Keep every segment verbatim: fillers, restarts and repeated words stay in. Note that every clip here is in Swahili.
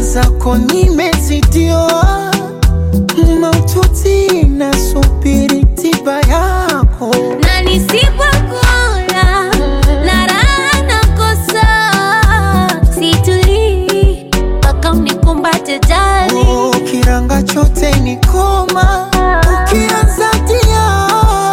Mwenzako nimezidiwa maututi na subiri tiba yako. Na nisipokula na raha nakosa, situli mpaka unikumbate jali. Oh, kiranga chote ni koma ukianza tia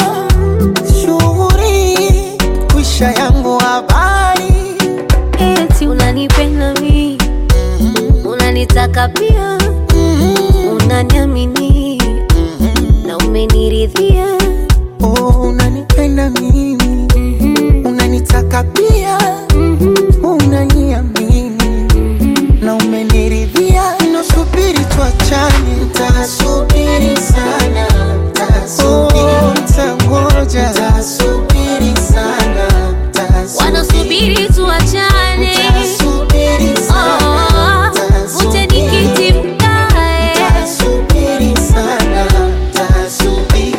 shughuri kwisha yangu habari. Eti unanipenda mi, unanitaka pia, unaniamini na umeniridhia. Oh, unanipenda mimi, unanitaka pia, unaniamini na umeniridhia. Nasubiri tuachane, nitasubiri sana, oh, nitangoja, nitasubiri sana, wanasubiri tuachane, nitasubiri sana, ute nikiti mkae. nitasubiri sana, nitasubiri.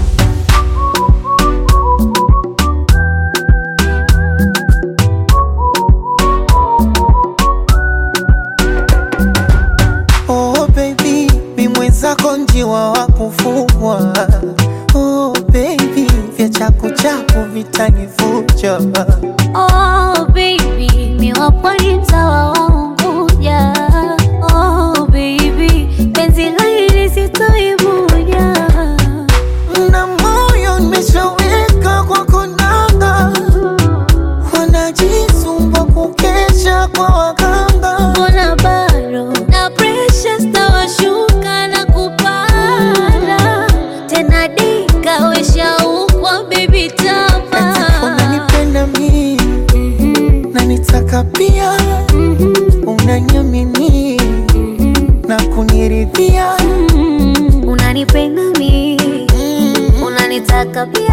Oh baby, mi mwenzako njiwa wa kufugwa. Oh baby, vya chaku chaku vitanifuja. Oh baby, mi wapwani mtawa wa Unguja. Oh baby, penzi la hili sitoibuja. Na moyo nimeshaweka kwa konanga, wanajisumba kukesha kwa waganga. Mbona bado na pressure stawashuka na kupanda tena, dika wesha ukwa baby tapa. Unanipenda mimi, na nitaka pia, unaniamini na kuniridhia. Unanipenda mi, unanitaka pia,